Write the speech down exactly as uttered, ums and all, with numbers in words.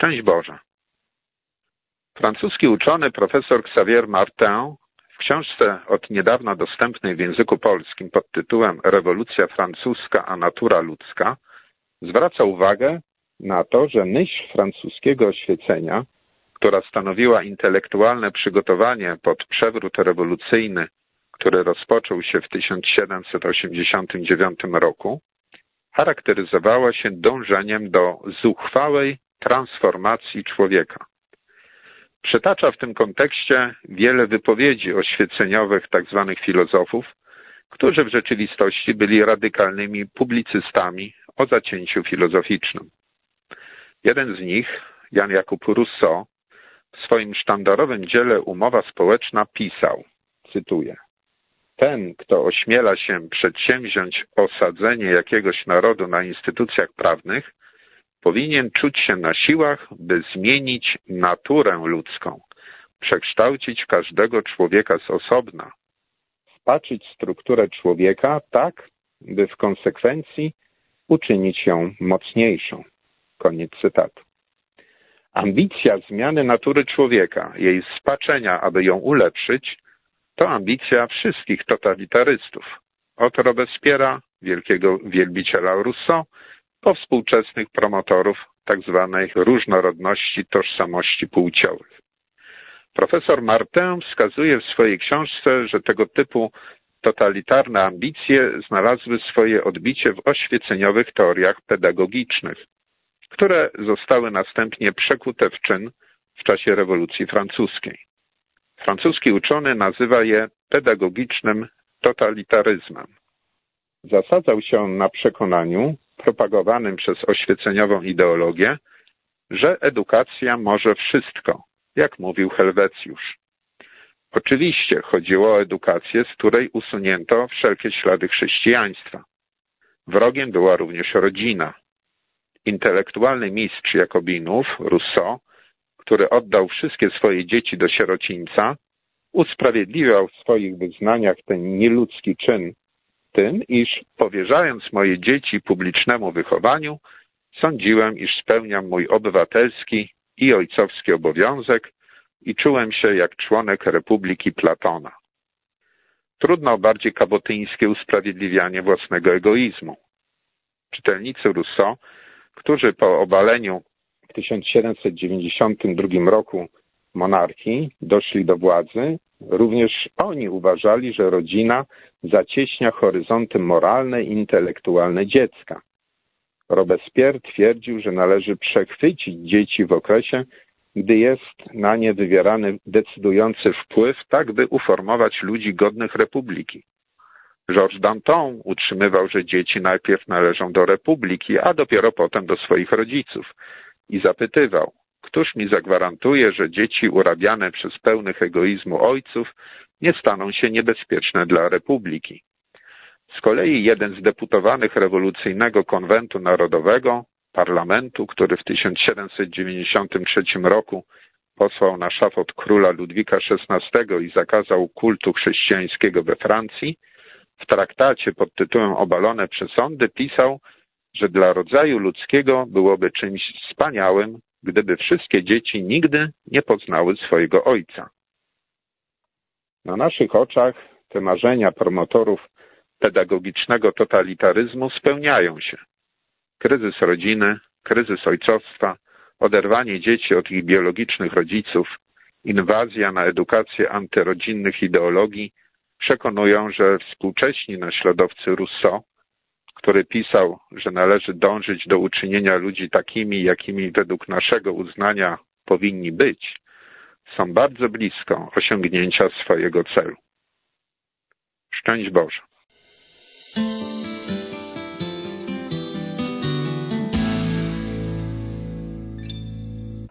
Szczęść Boże. Francuski uczony profesor Xavier Martin w książce od niedawna dostępnej w języku polskim pod tytułem Rewolucja francuska a natura ludzka zwraca uwagę na to, że myśl francuskiego oświecenia, która stanowiła intelektualne przygotowanie pod przewrót rewolucyjny, który rozpoczął się w tysiąc siedemset osiemdziesiątym dziewiątym roku, charakteryzowała się dążeniem do zuchwałej transformacji człowieka. Przytacza w tym kontekście wiele wypowiedzi oświeceniowych tzw. filozofów, którzy w rzeczywistości byli radykalnymi publicystami o zacięciu filozoficznym. Jeden z nich, Jan Jakub Rousseau, w swoim sztandarowym dziele Umowa społeczna pisał, cytuję: ten, kto ośmiela się przedsięwziąć osadzenie jakiegoś narodu na instytucjach prawnych, powinien czuć się na siłach, by zmienić naturę ludzką, przekształcić każdego człowieka z osobna, spaczyć strukturę człowieka tak, by w konsekwencji uczynić ją mocniejszą. Koniec cytatu. Ambicja zmiany natury człowieka, jej spaczenia, aby ją ulepszyć, to ambicja wszystkich totalitarystów, od Robespierre'a, wielkiego wielbiciela Rousseau, po współczesnych promotorów tzw. różnorodności tożsamości płciowych. Profesor Martin wskazuje w swojej książce, że tego typu totalitarne ambicje znalazły swoje odbicie w oświeceniowych teoriach pedagogicznych, które zostały następnie przekute w czyn w czasie rewolucji francuskiej. Francuski uczony nazywa je pedagogicznym totalitaryzmem. Zasadzał się on na przekonaniu, propagowanym przez oświeceniową ideologię, że edukacja może wszystko, jak mówił Helwecjusz. Oczywiście chodziło o edukację, z której usunięto wszelkie ślady chrześcijaństwa. Wrogiem była również rodzina. Intelektualny mistrz Jakobinów, Rousseau, który oddał wszystkie swoje dzieci do sierocińca, usprawiedliwiał w swoich wyznaniach ten nieludzki czyn tym, iż powierzając moje dzieci publicznemu wychowaniu, sądziłem, iż spełniam mój obywatelski i ojcowski obowiązek i czułem się jak członek Republiki Platona. Trudno o bardziej kabotyńskie usprawiedliwianie własnego egoizmu. Czytelnicy Rousseau, którzy po obaleniu w tysiąc siedemset dziewięćdziesiątym drugim roku monarchii doszli do władzy, również oni uważali, że rodzina zacieśnia horyzonty moralne i intelektualne dziecka. Robespierre twierdził, że należy przechwycić dzieci w okresie, gdy jest na nie wywierany decydujący wpływ, tak by uformować ludzi godnych republiki. Georges Danton utrzymywał, że dzieci najpierw należą do republiki, a dopiero potem do swoich rodziców i zapytywał: któż mi zagwarantuje, że dzieci urabiane przez pełnych egoizmu ojców nie staną się niebezpieczne dla republiki? Z kolei jeden z deputowanych rewolucyjnego konwentu narodowego, parlamentu, który w tysiąc siedemset dziewięćdziesiątym trzecim roku posłał na szafot króla Ludwika szesnastego i zakazał kultu chrześcijańskiego we Francji, w traktacie pod tytułem Obalone przesądy pisał, że dla rodzaju ludzkiego byłoby czymś wspaniałym, gdyby wszystkie dzieci nigdy nie poznały swojego ojca. Na naszych oczach te marzenia promotorów pedagogicznego totalitaryzmu spełniają się. Kryzys rodziny, kryzys ojcostwa, oderwanie dzieci od ich biologicznych rodziców, inwazja na edukację antyrodzinnych ideologii przekonują, że współcześni naśladowcy Rousseau, który pisał, że należy dążyć do uczynienia ludzi takimi, jakimi według naszego uznania powinni być, są bardzo blisko osiągnięcia swojego celu. Szczęść Boże.